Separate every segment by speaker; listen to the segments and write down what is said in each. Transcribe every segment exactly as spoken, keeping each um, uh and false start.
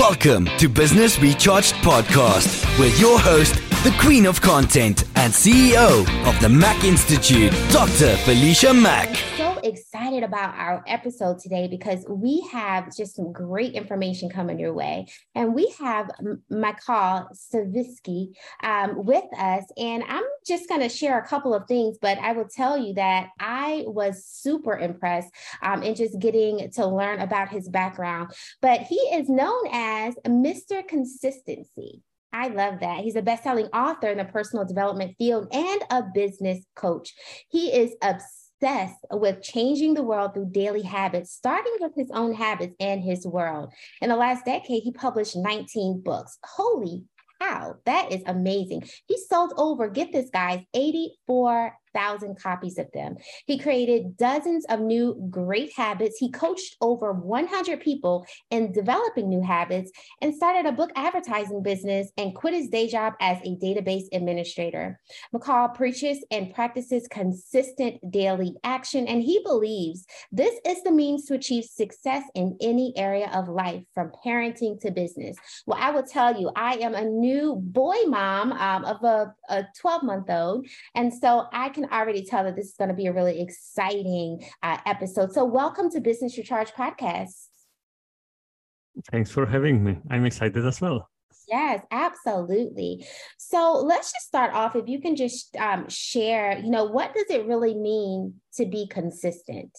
Speaker 1: Welcome to Business Recharged Podcast with your host, the Queen of Content and C E O of the Mac Institute, Doctor Felicia Mack.
Speaker 2: So excited about our episode today because we have just some great information coming your way. And we have Michael Savitsky um, with us. And I'm just going to share a couple of things, but I will tell you that I was super impressed um, in just getting to learn about his background. But he is known as Mister Consistency. I love that. He's a best-selling author in the personal development field and a business coach. He is obsessed with changing the world through daily habits, starting with his own habits and his world. In the last decade, he published nineteen books. Holy cow, that is amazing. He sold over, get this, guys, eighty-four thousand copies of them. He created dozens of new great habits. He coached over one hundred people in developing new habits and started a book advertising business and quit his day job as a database administrator. McCall preaches and practices consistent daily action, and he believes this is the means to achieve success in any area of life, from parenting to business. Well, I will tell you, I am a new boy mom um, of a, a twelve-month-old, and so I can already tell that this is going to be a really exciting uh, episode. So welcome to Business Recharge Podcast.
Speaker 3: Thanks for having me. I'm excited as well.
Speaker 2: Yes, absolutely. So let's just start off. If you can just um, share, you know, what does it really mean to be consistent?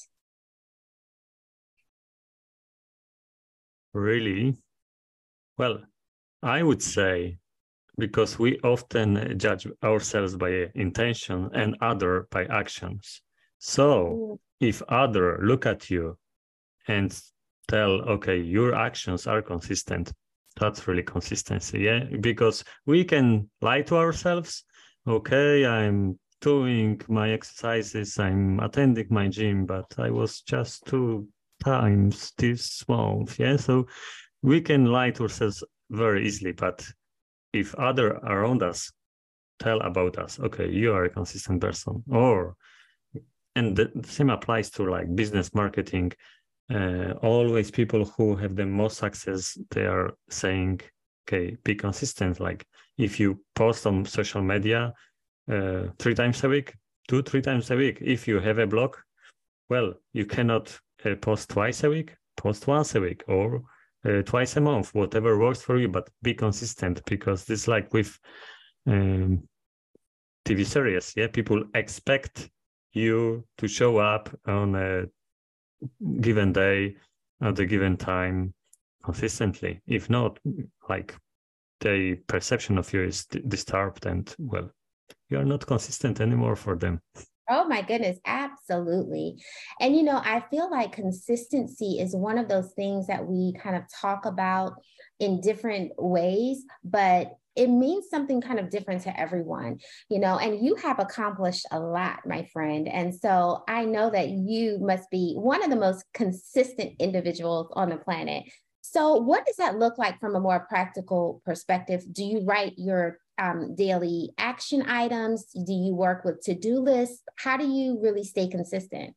Speaker 3: Really? Well, I would say, because we often judge ourselves by intention and other by actions. So if other look at you and tell, okay, your actions are consistent, that's really consistency, yeah? Because we can lie to ourselves. Okay, I'm doing my exercises, I'm attending my gym, but I was just two times this month, yeah? So we can lie to ourselves very easily, but if other around us tell about us, okay, you are a consistent person, or, and the same applies to like business marketing, uh, always people who have the most success, they are saying, okay, be consistent. Like if you post on social media uh, three times a week, two, three times a week. If you have a blog, well, you cannot uh, post twice a week, post once a week, or Uh, twice a month, whatever works for you, but be consistent, because this, like with um, T V series, yeah, people expect you to show up on a given day at a given time consistently. If not, like the perception of you is d- disturbed, and well, you are not consistent anymore for them.
Speaker 2: Oh my goodness, absolutely. And, you know, I feel like consistency is one of those things that we kind of talk about in different ways, but it means something kind of different to everyone, you know, and you have accomplished a lot, my friend. And so I know that you must be one of the most consistent individuals on the planet. So what does that look like from a more practical perspective? Do you write your um, daily action items? Do you work with to-do lists? How do you really stay consistent?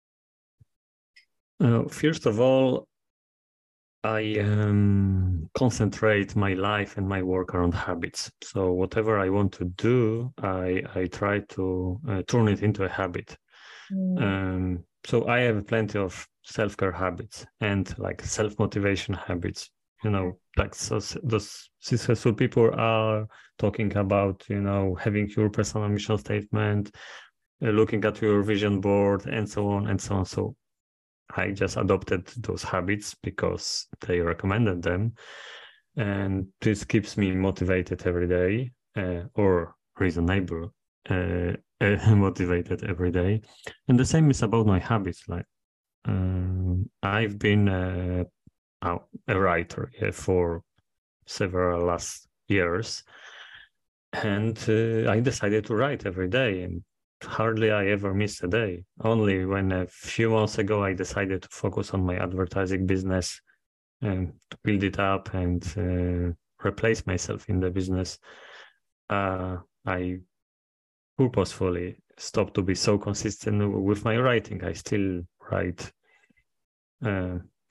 Speaker 3: Uh, first of all, I um, concentrate my life and my work around habits. So whatever I want to do, I, I try to uh, turn it into a habit. Mm. Um, so I have plenty of self-care habits and like self-motivation habits. You know, like so, those successful people are talking about, you know, having your personal mission statement, uh, looking at your vision board, and so on and so on. So I just adopted those habits because they recommended them. And this keeps me motivated every day, uh, or reasonable uh, uh, motivated every day. And the same is about my habits. Like um, I've been uh, a writer yeah, for several last years, and uh, I decided to write every day, and hardly I ever missed a day. Only when a few months ago I decided to focus on my advertising business and to build it up and uh, replace myself in the business, uh, I purposefully stopped to be so consistent with my writing. I still write uh,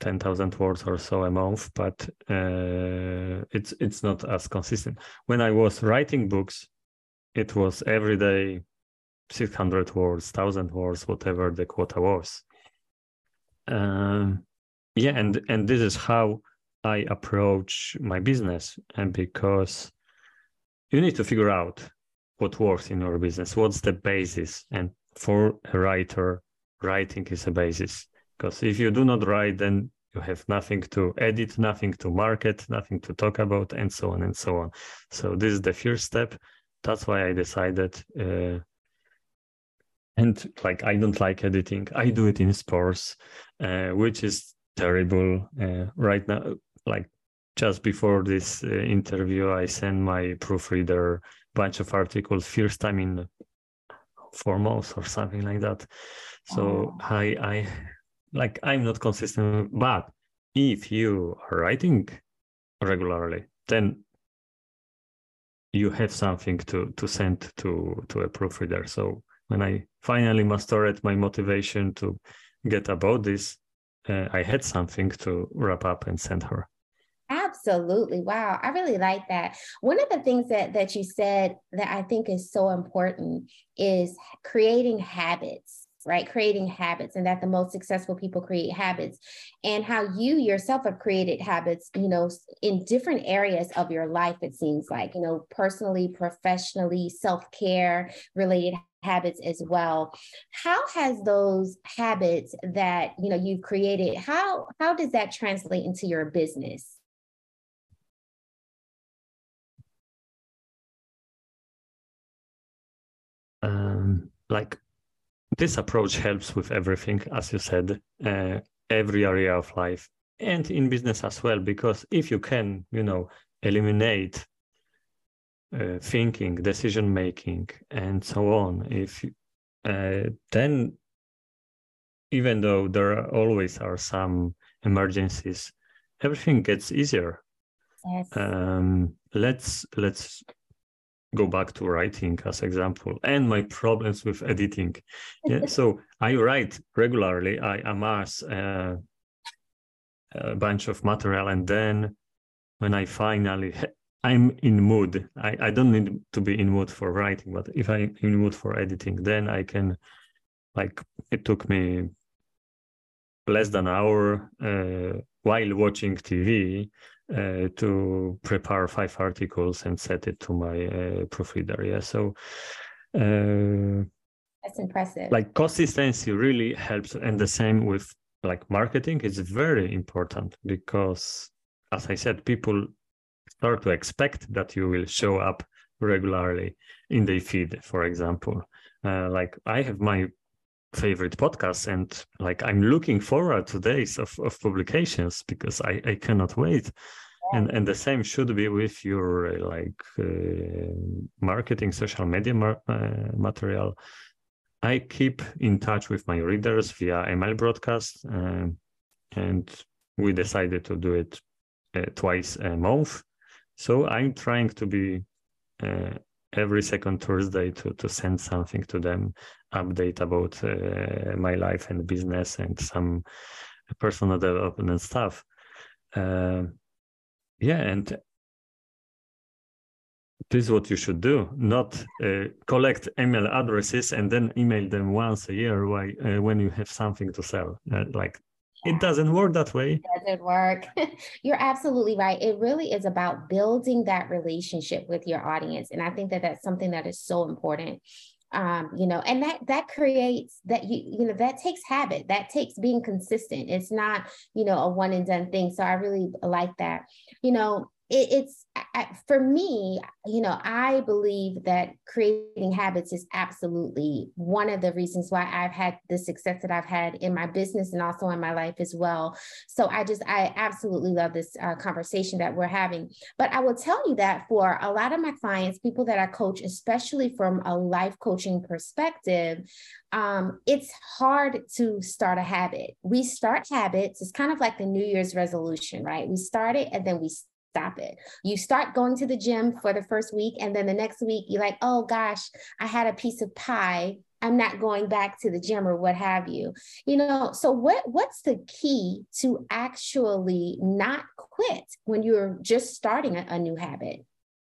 Speaker 3: ten thousand words or so a month, but uh, it's it's not as consistent. When I was writing books, it was every day six hundred words, one thousand words, whatever the quota was. Um, yeah, and and this is how I approach my business, and because you need to figure out what works in your business, what's the basis, and for a writer, writing is a basis. Because if you do not write, then you have nothing to edit, nothing to market, nothing to talk about, and so on and so on. So this is the first step. That's why I decided. Uh, and like, I don't like editing. I do it in sports, uh, which is terrible uh, right now. Like just before this uh, interview, I sent my proofreader a bunch of articles, first time in four months or something like that. So oh. I, I like, I'm not consistent, but if you are writing regularly, then you have something to, to send to, to a proofreader. So when I finally mastered my motivation to get about this, uh, I had something to wrap up and send her.
Speaker 2: Absolutely. Wow. I really like that. One of the things that, that you said that I think is so important is creating habits, right? Creating habits, and that the most successful people create habits, and how you yourself have created habits, you know, in different areas of your life. It seems like, you know, personally, professionally, self-care related habits as well. How has those habits that, you know, you've created, how, how does that translate into your business?
Speaker 3: Um, like this approach helps with everything, as you said, uh, every area of life and in business as well, because if you can, you know, eliminate uh, thinking, decision-making, and so on, if uh, then even though there are always are some emergencies, everything gets easier.
Speaker 2: Yes.
Speaker 3: Um, let's let's go back to writing as example, and my problems with editing. Yeah, so I write regularly. I amass uh, a bunch of material, and then when I finally I'm in mood, I, I don't need to be in mood for writing, but if I'm in mood for editing, then I can, like, it took me less than an hour uh, while watching T V uh, to prepare five articles and set it to my uh, proofreader. Yeah, so uh,
Speaker 2: that's impressive.
Speaker 3: Like consistency really helps, and the same with like marketing is very important, because, as I said, people start to expect that you will show up regularly in their feed. For example, uh, like I have my favorite podcasts, and like I'm looking forward to days of, of publications because I, I cannot wait. Yeah. And and the same should be with your uh, like uh, marketing, social media mar- uh, material. I keep in touch with my readers via email broadcast, uh, and we decided to do it uh, twice a month. So I'm trying to be uh, every second Thursday to, to send something to them, update about uh, my life and business and some personal development and stuff. Uh, yeah, and this is what you should do, not uh, collect email addresses and then email them once a year while, uh, when you have something to sell. Uh, like, it doesn't work that way.
Speaker 2: It doesn't work. You're absolutely right. It really is about building that relationship with your audience. And I think that that's something that is so important. Um, you know, and that that creates that, you, you know, that takes habit, that takes being consistent. It's not, you know, a one and done thing. So I really like that. You know, it, it's for me, you know, I believe that creating habits is absolutely one of the reasons why I've had the success that I've had in my business and also in my life as well. So I just, I absolutely love this uh, conversation that we're having. But I will tell you that for a lot of my clients, people that I coach, especially from a life coaching perspective, um, it's hard to start a habit. We start habits. It's kind of like the New Year's resolution, right? We start it and then we stop it. You start going to the gym for the first week, and then the next week you're like, oh gosh, I had a piece of pie. I'm not going back to the gym or what have you. You know, so what what's the key to actually not quit when you're just starting a, a new habit?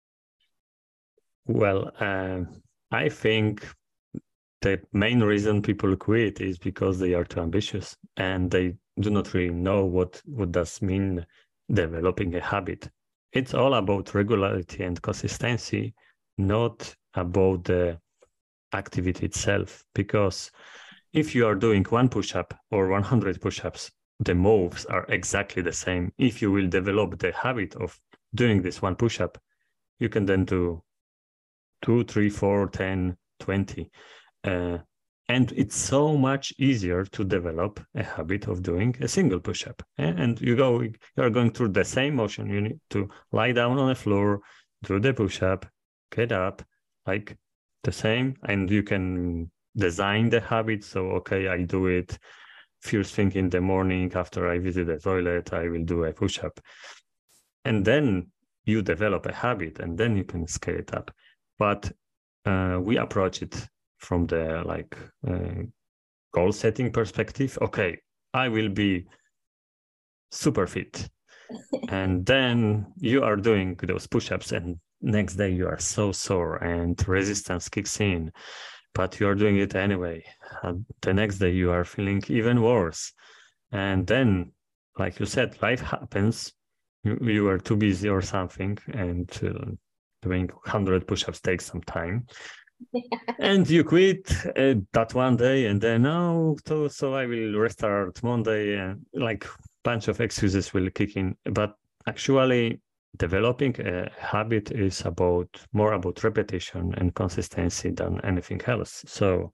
Speaker 3: Well, uh, I think the main reason people quit is because they are too ambitious and they do not really know what, what does mean developing a habit. It's all about regularity and consistency, not about the activity itself. Because if you are doing one push-up or one hundred push-ups, the moves are exactly the same. If you will develop the habit of doing this one push-up, you can then do two, three, four, ten, twenty. Uh, and it's so much easier to develop a habit of doing a single push-up. And you go, you are going through the same motion. You need to lie down on the floor, do the push-up, get up, like the same. And you can design the habit. So, okay, I do it first thing in the morning after I visit the toilet, I will do a push-up. And then you develop a habit and then you can scale it up. But uh, we approach it from the like uh, goal setting perspective. Okay, I will be super fit. And then you are doing those push-ups and next day you are so sore and resistance kicks in, but you are doing it anyway. Uh, the next day you are feeling even worse. And then, like you said, life happens. You, you are too busy or something, and uh, doing one hundred push-ups takes some time. And you quit uh, that one day, and then oh, so, so I will restart Monday, and like bunch of excuses will kick in. But actually, developing a habit is about more about repetition and consistency than anything else. So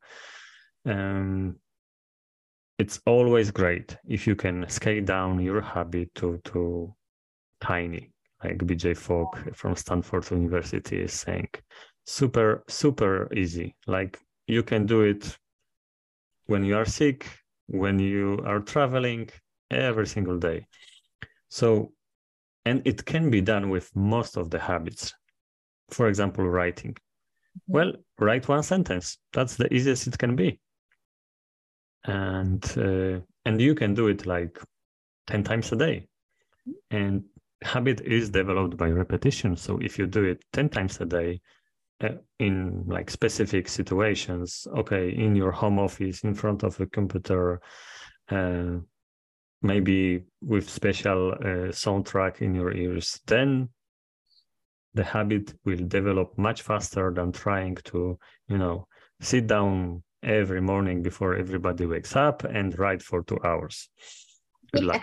Speaker 3: um, it's always great if you can scale down your habit to to tiny, like B J Fogg from Stanford University is saying. Super, super easy. Like you can do it when you are sick, when you are traveling, every single day. So, and it can be done with most of the habits. For example, writing. Mm-hmm. Well, write one sentence. That's the easiest it can be. And uh, and you can do it like ten times a day. And habit is developed by repetition. So if you do it ten times a day, Uh, in like specific situations, okay, in your home office, in front of a computer, uh, maybe with special uh, soundtrack in your ears, then the habit will develop much faster than trying to, you know, sit down every morning before everybody wakes up and write for two hours. Good luck.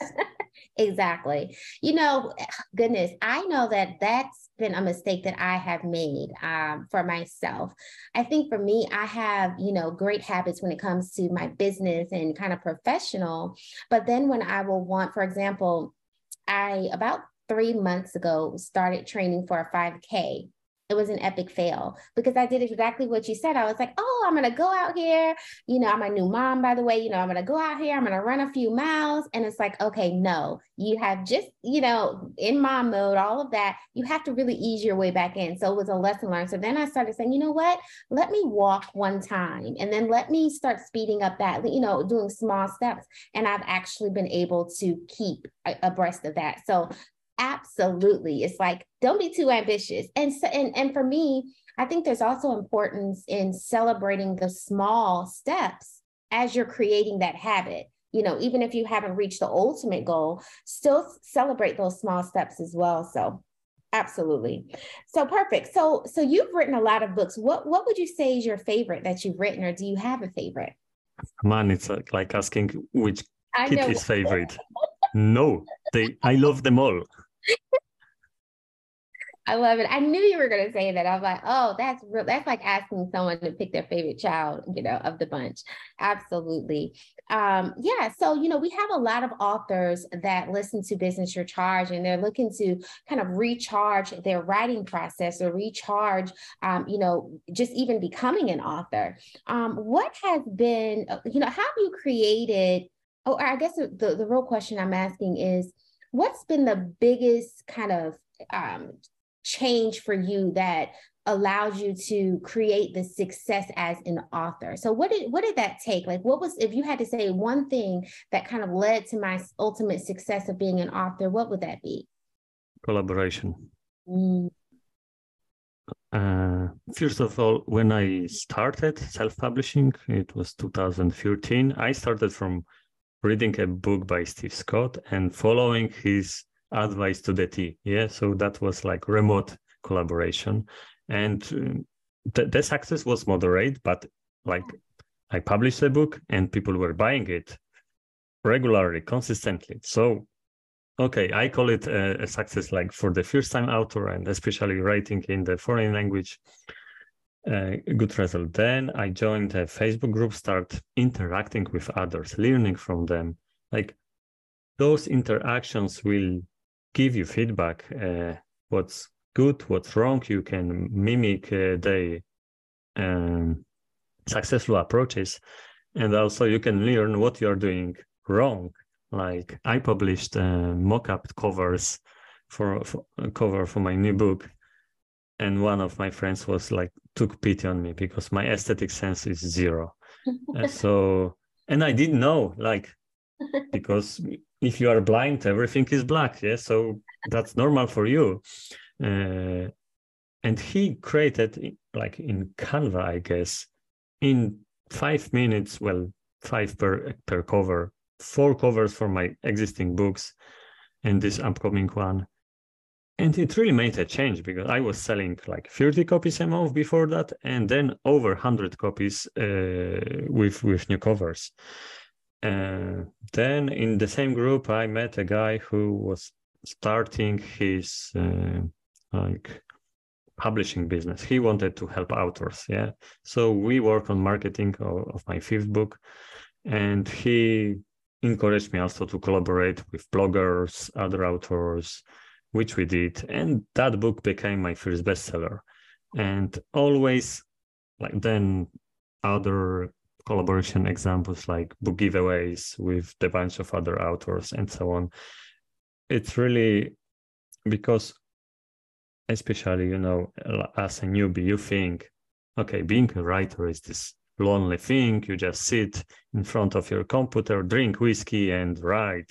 Speaker 2: Exactly. You know, goodness, I know that that's been a mistake that I have made um, for myself. I think for me, I have, you know, great habits when it comes to my business and kind of professional. But then when I will want, for example, I about three months ago started training for a five K. It was an epic fail because I did exactly what you said. I was like, oh, I'm going to go out here. You know, I'm a new mom, by the way. You know, I'm going to go out here. I'm going to run a few miles. And it's like, okay, no, you have just, you know, in mom mode, all of that. You have to really ease your way back in. So it was a lesson learned. So then I started saying, you know what, let me walk one time and then let me start speeding up that, you know, doing small steps. And I've actually been able to keep abreast of that. So absolutely. It's like, don't be too ambitious. And, so, and, and for me, I think there's also importance in celebrating the small steps as you're creating that habit. You know, even if you haven't reached the ultimate goal, still celebrate those small steps as well. So absolutely. So perfect. So, so you've written a lot of books. What, what would you say is your favorite that you've written, or do you have a favorite?
Speaker 3: Man, it's like, like asking which kid is favorite. No, they, I love them all.
Speaker 2: I love it. I knew you were going to say that. I was like, oh, that's real. That's like asking someone to pick their favorite child, you know, of the bunch. Absolutely. Um, yeah. So, you know, we have a lot of authors that listen to Business Your Charge, and they're looking to kind of recharge their writing process or recharge, um, you know, just even becoming an author. Um, what has been, you know, how have you created, oh, I guess the, the real question I'm asking is, what's been the biggest kind of um, change for you that allowed you to create the success as an author. So what did what did that take? Like, what was, if you had to say one thing that kind of led to my ultimate success of being an author, what would that be?
Speaker 3: Collaboration.
Speaker 2: Mm.
Speaker 3: Uh, first of all, when I started self-publishing, it was two thousand thirteen. I started from reading a book by Steve Scott and following his advice to the T. Yeah, so that was like remote collaboration. And the, the success was moderate, but like I published a book and people were buying it regularly, consistently. So, okay, I call it a, a success, like for the first time author and especially writing in the foreign language, uh, good result. Then I joined a Facebook group, start interacting with others, learning from them. Like those interactions will give you feedback, uh, what's good, what's wrong. You can mimic uh, the um, successful approaches, and also you can learn what you are doing wrong. Like I published uh, mock-up covers for, for a cover for my new book, and one of my friends was like took pity on me because my aesthetic sense is zero. uh, so and I didn't know, like, because if you are blind, everything is black. Yeah, so that's normal for you. Uh, and he created, like in Canva, I guess, in five minutes, well, five per per cover, four covers for my existing books and this upcoming one. And it really made a change because I was selling like thirty copies a month before that, and then over one hundred copies uh, with, with new covers. Uh, then in the same group, I met a guy who was starting his uh, like publishing business. He wanted to help authors. Yeah. So we work on marketing of, of my fifth book, and he encouraged me also to collaborate with bloggers, other authors, which we did. And that book became my first bestseller. And always like then other collaboration examples like book giveaways with a bunch of other authors and so on. It's really because, especially, you know, as a newbie, you think, okay, being a writer is this lonely thing. You just sit in front of your computer, drink whiskey and write.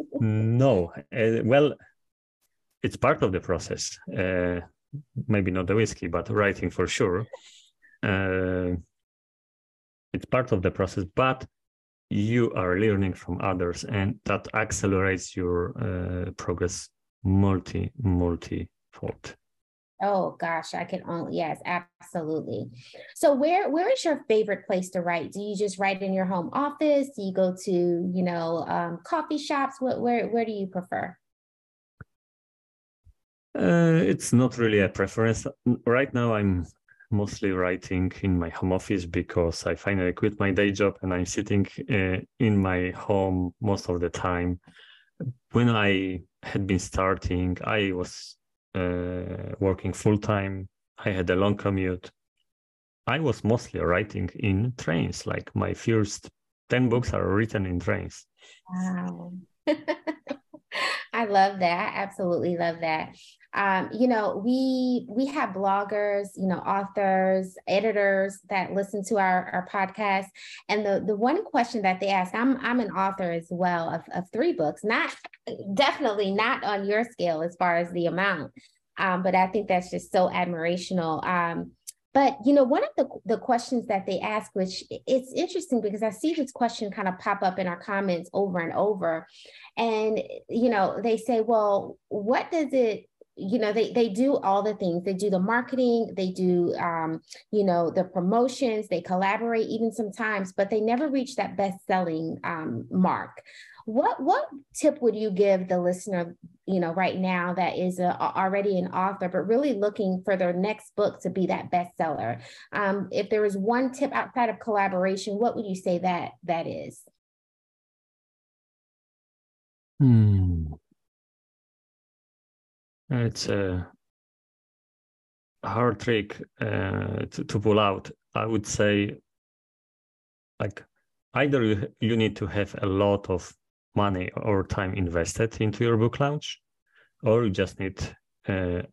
Speaker 3: No, uh, well, it's part of the process. Uh, maybe not the whiskey, but writing for sure. Uh, it's part of the process, but you are learning from others, and that accelerates your uh, progress multi, multi-fold.
Speaker 2: Oh gosh, I can only, yes, absolutely. So where where is your favorite place to write? Do you just write in your home office? Do you go to, you know, um, coffee shops? What where where do you prefer?
Speaker 3: Uh, it's not really a preference. Right now, I'm mostly writing in my home office because I finally quit my day job and I'm sitting uh, in my home most of the time. When I had been starting, I was uh, working full-time. I had a long commute. I was mostly writing in trains. Like my first ten books are written in trains.
Speaker 2: Wow. I love that. Absolutely love that. Um, you know, we we have bloggers, you know, authors, editors that listen to our, our podcast. And the, the one question that they ask, I'm I'm an author as well of, of three books, not definitely not on your scale as far as the amount. Um, but I think that's just so admirational. Um, But, you know, one of the, the questions that they ask, which it's interesting because I see this question kind of pop up in our comments over and over. And, you know, they say, well, what does it, you know, they, they do all the things. They do the marketing, they do, um, you know, the promotions, they collaborate even sometimes, but they never reach that best-selling um, mark. What what tip would you give the listener, you know, right now that is a, already an author, but really looking for their next book to be that bestseller? Um, if there is one tip outside of collaboration, what would you say that that is?
Speaker 3: Hmm. It's a hard trick uh, to, to pull out. I would say, like, either you, you need to have a lot of money or time invested into your book launch, or you just need uh, a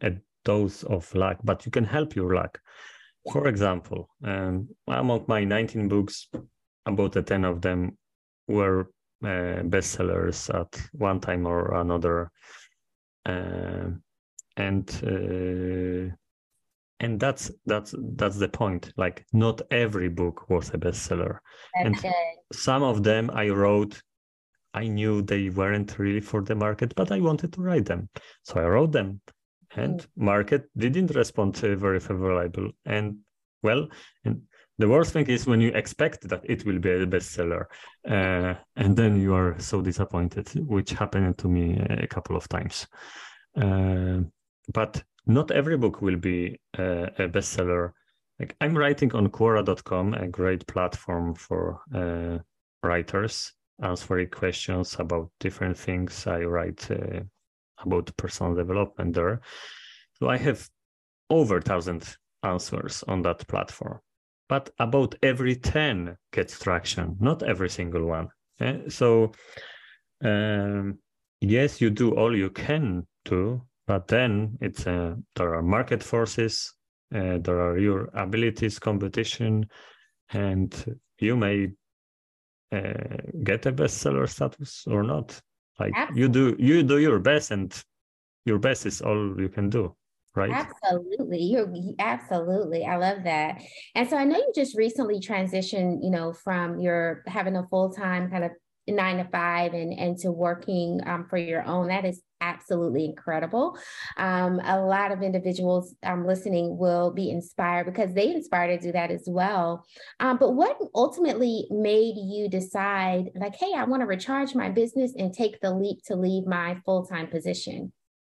Speaker 3: dose of luck, but you can help your luck. For example, um, among my nineteen books, about ten of them were uh, bestsellers at one time or another. Uh, and uh, and that's that's that's the point. Like, not every book was a bestseller.
Speaker 2: That's
Speaker 3: and
Speaker 2: good.
Speaker 3: Some of them I wrote, I knew they weren't really for the market, but I wanted to write them, so I wrote them. And mm. market didn't respond to very favorable. And well, and the worst thing is when you expect that it will be a bestseller, uh, and then you are so disappointed, which happened to me a couple of times. Uh, but not every book will be uh, a bestseller. Like, I'm writing on Quora dot com, a great platform for uh, writers, answering questions about different things. I write uh, about personal development there. So I have over a thousand answers on that platform. But about every ten gets traction, not every single one. Okay? So um, yes, you do all you can do, but then it's uh, there are market forces, uh, there are your abilities, competition, and you may uh, get a bestseller status or not. Like, Absolutely. you do you do your best, and your best is all you can do. Right.
Speaker 2: Absolutely. You're absolutely. I love that. And so I know you just recently transitioned, you know, from your having a full-time kind of nine to five and, and to working um, for your own. That is absolutely incredible. Um, a lot of individuals um, listening will be inspired because they inspired to do that as well. Um, but what ultimately made you decide, like, hey, I want to recharge my business and take the leap to leave my full-time position?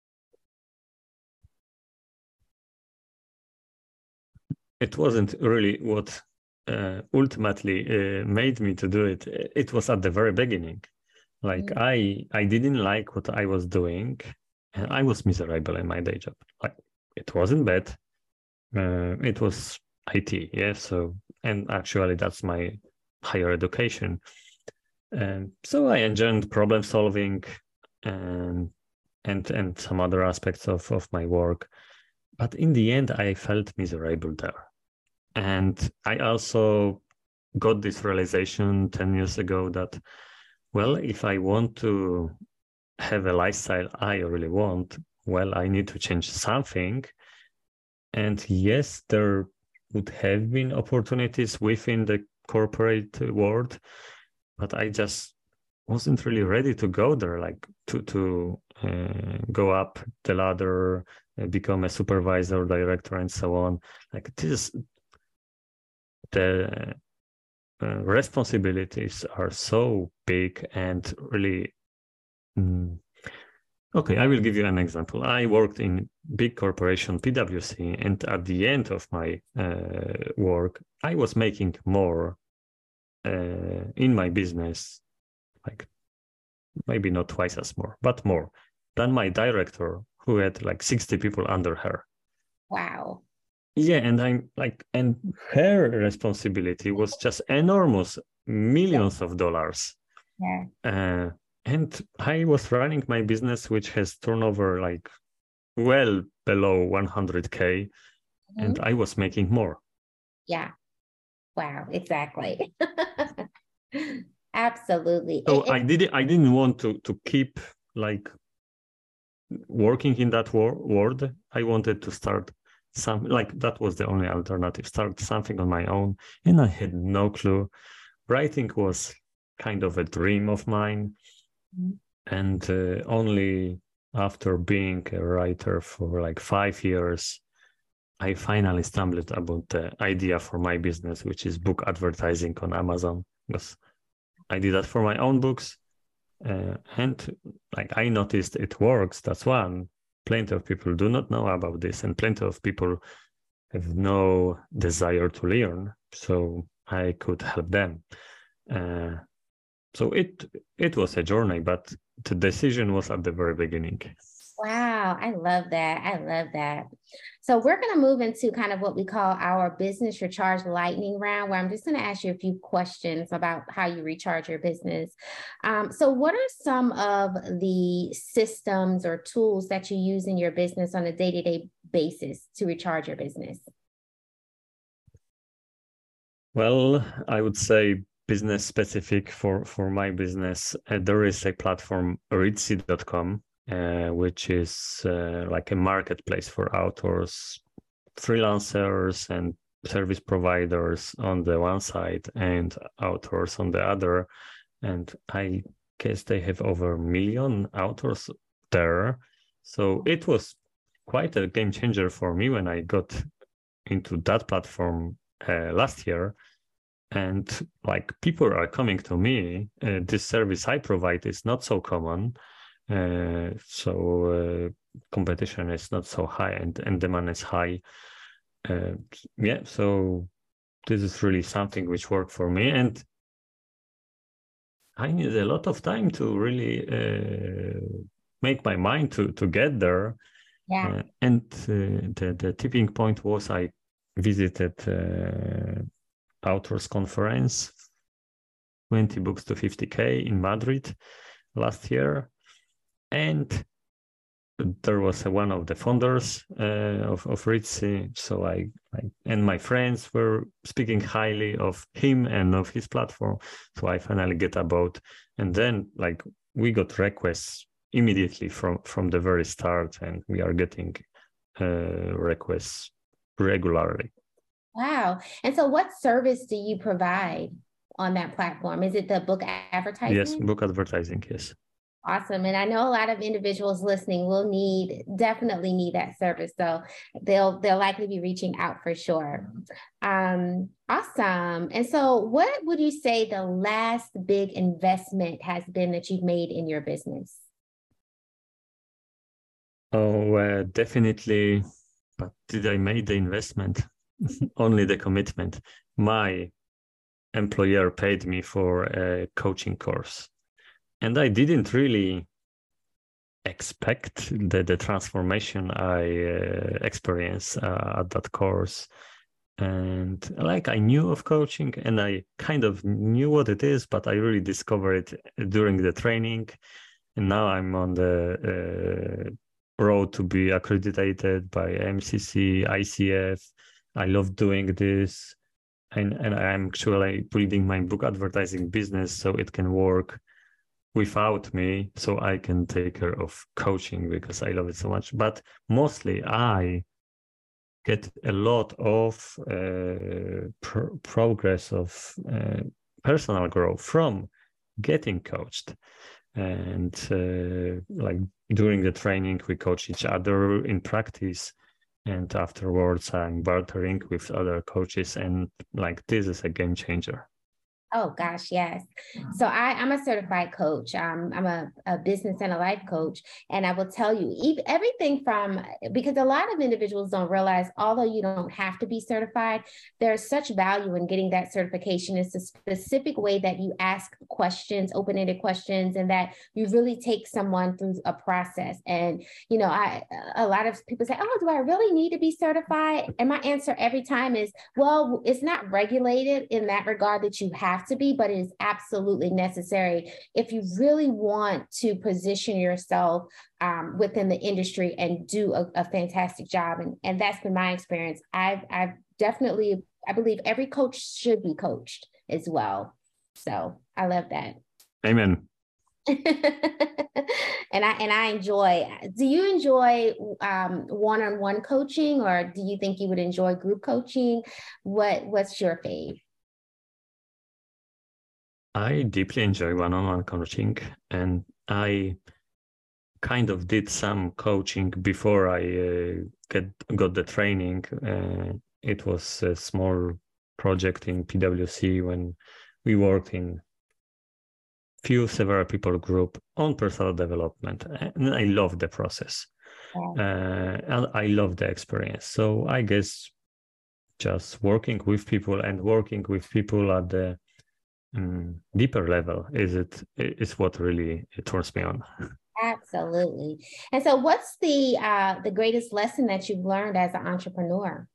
Speaker 3: It wasn't really what uh, ultimately uh, made me to do it. It was at the very beginning. Like, mm-hmm. I I didn't like what I was doing, and I was miserable in my day job. Like, it wasn't bad. Uh, it was I T, yeah. So, and actually, that's my higher education. And so I enjoyed problem solving and and and some other aspects of of my work. But in the end, I felt miserable there. And I also got this realization ten years ago that, well, if I want to have a lifestyle I really want, well, I need to change something. And yes, there would have been opportunities within the corporate world, but I just wasn't really ready to go there, like to, to uh, go up the ladder, uh, become a supervisor, director, and so on. Like, this the uh, responsibilities are so big and really mm, okay. I will give you an example. I worked in big corporation P W C, and at the end of my uh, work, I was making more uh, in my business, like maybe not twice as more, but more than my director, who had like sixty people under her.
Speaker 2: Wow.
Speaker 3: Yeah, and I'm like, and her responsibility was just enormous, millions of dollars.
Speaker 2: Yeah.
Speaker 3: Uh, and I was running my business, which has turnover like well below one hundred K, mm-hmm. and I was making more.
Speaker 2: Yeah. Wow. Exactly. Absolutely.
Speaker 3: So
Speaker 2: it, it,
Speaker 3: I didn't. I didn't want to to keep like working in that wor- world. I wanted to start. Some like that was the only alternative. Start something on my own, and I had no clue. Writing was kind of a dream of mine, mm-hmm. and uh, only after being a writer for like five years, I finally stumbled about the idea for my business, which is book advertising on Amazon. Because I did that for my own books, uh, and like I noticed it works. That's one. Plenty of people do not know about this, and plenty of people have no desire to learn. So I could help them. Uh, so it it was a journey, but the decision was at the very beginning.
Speaker 2: Wow, I love that. I love that. So we're going to move into kind of what we call our business recharge lightning round, where I'm just going to ask you a few questions about how you recharge your business. Um, so what are some of the systems or tools that you use in your business on a day-to-day basis to recharge your business?
Speaker 3: Well, I would say business specific for, for my business. Uh, there is a platform, ritzy dot com, uh, which is uh, like a marketplace for authors, freelancers, and service providers on the one side and authors on the other. And I guess they have over a million authors there. So it was quite a game changer for me when I got into that platform uh, last year. And like people are coming to me, uh, this service I provide is not so common. Uh, so uh, competition is not so high and, and demand is high. Uh, yeah, so this is really something which worked for me. And I need a lot of time to really uh, make my mind to, to get there.
Speaker 2: Yeah.
Speaker 3: Uh, and uh, the, the tipping point was I visited uh, Authors Conference, twenty books to fifty K in Madrid last year. And there was one of the founders uh, of, of Ritzy. So I, I, and my friends were speaking highly of him and of his platform. So I finally get about, and then like we got requests immediately from, from the very start, and we are getting uh, requests regularly.
Speaker 2: Wow. And so what service do you provide on that platform? Is it the book advertising?
Speaker 3: Yes, book advertising, yes.
Speaker 2: Awesome. And I know a lot of individuals listening will need, definitely need that service. So they'll, they'll likely be reaching out for sure. Um, awesome. And so what would you say the last big investment has been that you've made in your business?
Speaker 3: Oh, uh, definitely. But did I make the investment? Only the commitment. My employer paid me for a coaching course. And I didn't really expect the, the transformation I uh, experienced uh, at that course. And like I knew of coaching and I kind of knew what it is, but I really discovered it during the training. And now I'm on the uh, road to be accredited by M C C, I C F. I love doing this. And, and I'm actually building my book advertising business so it can work without me, so I can take care of coaching because I love it so much. But mostly I get a lot of uh, pr- progress of uh, personal growth from getting coached. And uh, like during the training, we coach each other in practice. And afterwards, I'm bartering with other coaches. And like this is a game changer.
Speaker 2: Oh, gosh, yes. So I, I'm a certified coach. Um, I'm a, a business and a life coach. And I will tell you even, everything from, because a lot of individuals don't realize, although you don't have to be certified, there's such value in getting that certification. It's a specific way that you ask questions, open-ended questions, and that you really take someone through a process. And, you know, I a lot of people say, oh, do I really need to be certified? And my answer every time is, well, it's not regulated in that regard that you have to be, but it is absolutely necessary if you really want to position yourself um, within the industry and do a, a fantastic job. And, and that's been my experience. I've, I've definitely, I believe every coach should be coached as well. So I love that.
Speaker 3: Amen.
Speaker 2: and I and I enjoy. Do you enjoy um, one-on-one coaching, or do you think you would enjoy group coaching? What What's your fave?
Speaker 3: I deeply enjoy one-on-one coaching, and I kind of did some coaching before I uh, get got the training. Uh, it was a small project in P W C when we worked in few several people group on personal development, and I love the process. Uh, and I love the experience. So I guess just working with people and working with people at the um, deeper level is it is what really it turns me on.
Speaker 2: Absolutely. And so what's the uh, the greatest lesson that you've learned as an entrepreneur?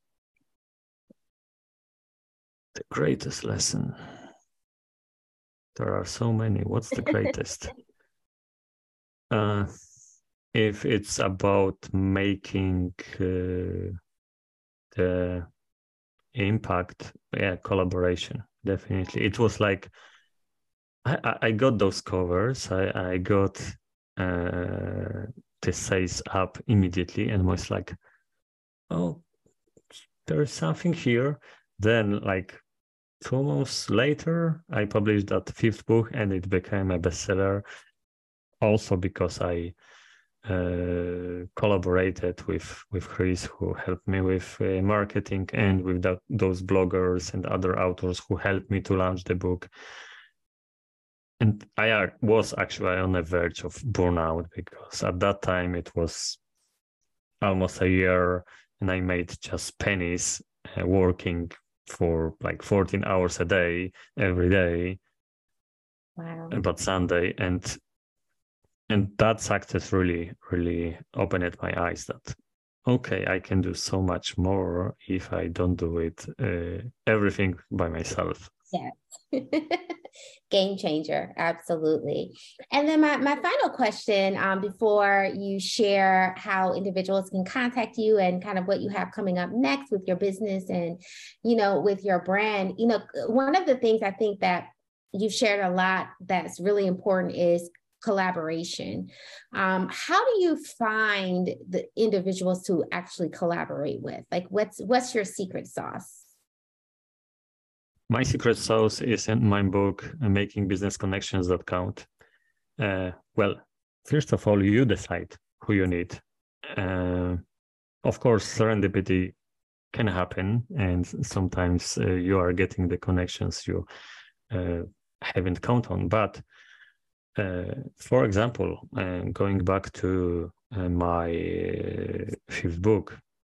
Speaker 3: The greatest lesson. There are so many. What's the greatest? uh, if it's about making uh, the impact, yeah, collaboration, definitely. It was like, I, I got those covers, I, I got uh, the sales up immediately and was like, oh, there's something here. Then like two months later, I published that fifth book and it became a bestseller. Also because I uh, collaborated with, with Chris, who helped me with uh, marketing, and with that, those bloggers and other authors who helped me to launch the book. And I was actually on the verge of burnout, because at that time it was almost a year and I made just pennies uh, working for like fourteen hours a day, every day.
Speaker 2: Wow.
Speaker 3: But Sunday. And and that success really, really opened my eyes that, okay, I can do so much more if I don't do it uh, everything by myself.
Speaker 2: Yeah. Game changer. Absolutely. And then my, my final question um, before you share how individuals can contact you and kind of what you have coming up next with your business and, you know, with your brand, you know, one of the things I think that you've shared a lot that's really important is collaboration. Um, how do you find the individuals to actually collaborate with? Like, what's what's your secret sauce?
Speaker 3: My secret sauce is in my book, Making Business Connections That Count. Uh, well, first of all, you decide who you need. Uh, of course, serendipity can happen, and sometimes uh, you are getting the connections you uh, haven't count on. But uh, for example, uh, going back to uh, my uh, fifth book,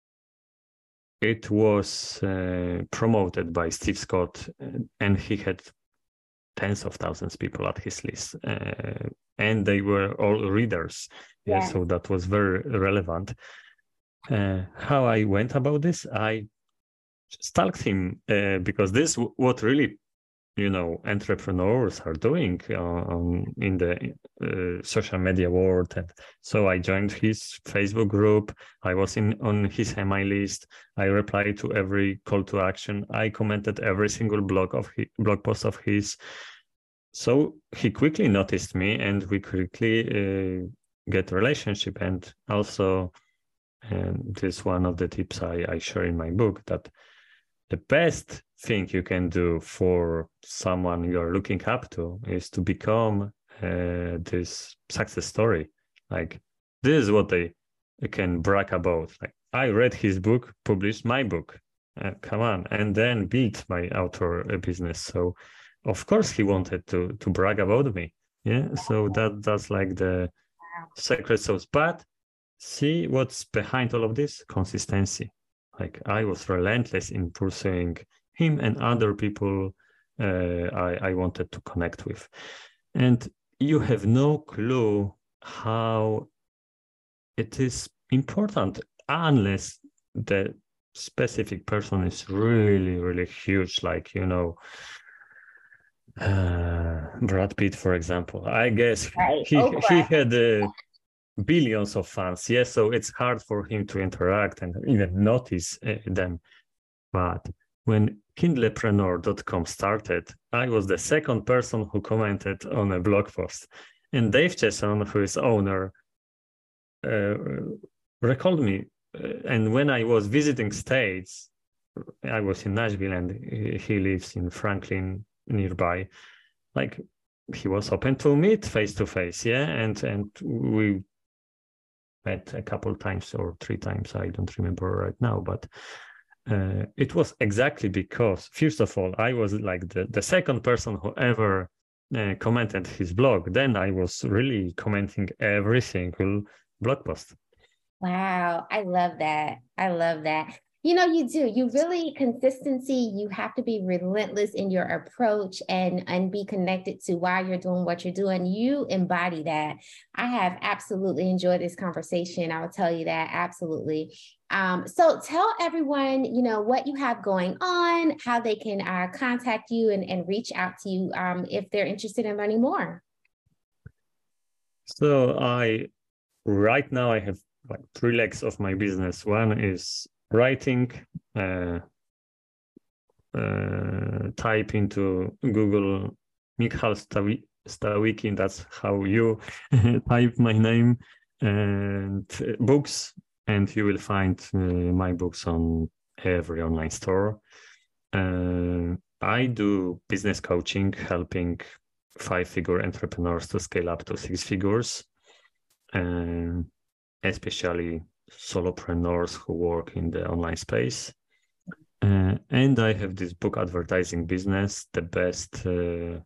Speaker 3: it was uh, promoted by Steve Scott, uh, and he had tens of thousands of people at his list, uh, and they were all readers. Yeah, yeah, so that was very relevant. Uh, how I went about this, I stalked him uh, because this is what really, you know, entrepreneurs are doing um, in the uh, social media world. And so I joined his Facebook group. I was in on his email list. I replied to every call to action. I commented every single blog of his, blog post of his. So he quickly noticed me, and we quickly uh, get a relationship. And also, and this is one of the tips I, I share in my book, that the best thing you can do for someone you're looking up to is to become uh, this success story. Like, this is what they can brag about. Like, I read his book, published my book. Uh, come on, and then built my author business. So, of course, he wanted to to brag about me. Yeah. So that that's like the secret sauce. But see what's behind all of this? Consistency. Like, I was relentless in pursuing him and other people uh, I, I wanted to connect with. And you have no clue how it is important unless the specific person is really, really huge. Like, you know, uh, Brad Pitt, for example. I guess right. he, okay. he had a billions of fans, yes, so it's hard for him to interact and even notice uh, them. But when Kindlepreneur dot com started, I was the second person who commented on a blog post, and Dave Chesson, who is owner, uh, recalled me. Uh, and when I was visiting States, I was in Nashville and he lives in Franklin nearby. Like, he was open to meet face to face, yeah, and and we met a couple times or three times, I don't remember right now, but uh, it was exactly because, first of all, I was like the, the second person who ever uh, commented his blog. Then I was really commenting every single blog post.
Speaker 2: Wow, I love that. I love that. You know, you do. You really, consistency, you have to be relentless in your approach and, and be connected to why you're doing what you're doing. You embody that. I have absolutely enjoyed this conversation. I will tell you that. Absolutely. Um, so tell everyone, you know, what you have going on, how they can uh, contact you and, and reach out to you um, if they're interested in learning more.
Speaker 3: So I right now I have like three legs of my business. One is writing, uh, uh, type into Google Michal Stawi- Stawicki, that's how you type my name, and uh, books, and you will find uh, my books on every online store. Uh, I do business coaching, helping five-figure entrepreneurs to scale up to six figures, uh, especially solopreneurs who work in the online space. Uh, and I have this book advertising business. The best uh,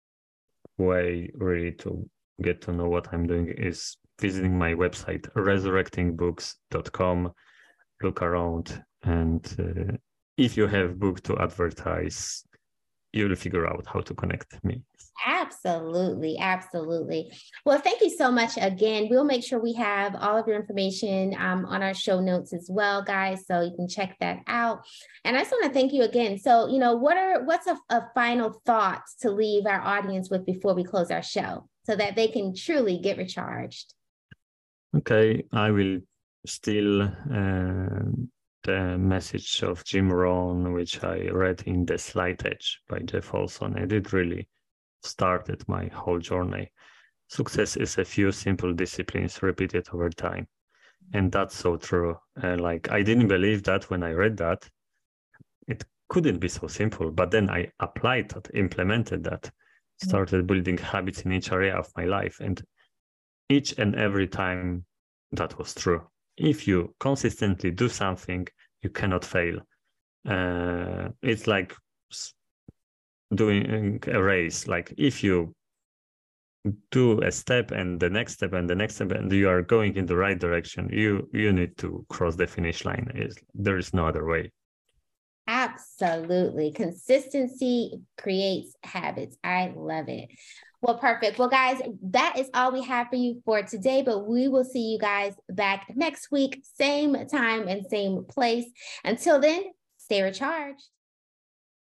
Speaker 3: way really to get to know what I'm doing is visiting my website, resurrecting books dot com. Look around, and uh, if you have book to advertise, you'll figure out how to connect me.
Speaker 2: Absolutely. Absolutely. Well, thank you so much again. We'll make sure we have all of your information um, on our show notes as well, guys, so you can check that out. And I just want to thank you again. So, you know, what are what's a, a final thought to leave our audience with before we close our show so that they can truly get recharged?
Speaker 3: Okay, I will still uh, the message of Jim Rohn, which I read in The Slight Edge by Jeff Olson, and it really started my whole journey. Success is a few simple disciplines repeated over time. And that's so true. Uh, like, I didn't believe that when I read that. It couldn't be so simple, but then I applied that, implemented that, started building habits in each area of my life. And each and every time that was true. If you consistently do something, you cannot fail. Uh, it's like doing a race. Like if you do a step and the next step and the next step, and you are going in the right direction, you you need to cross the finish line. Is there is no other way.
Speaker 2: Absolutely. Consistency creates habits. I love it. Well, perfect. Well, guys, that is all we have for you for today, but we will see you guys back next week, same time and same place. Until then, stay recharged.